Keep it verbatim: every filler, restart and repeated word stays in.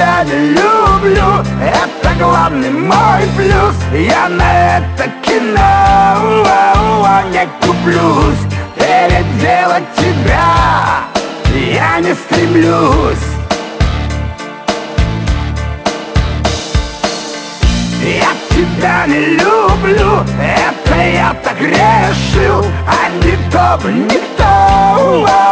тебя не люблю, это главный мой плюс. Я на это кино не куплюсь. Переделать тебя я не стремлюсь. Я тебя не люблю, это я так решил, а не то бы никто.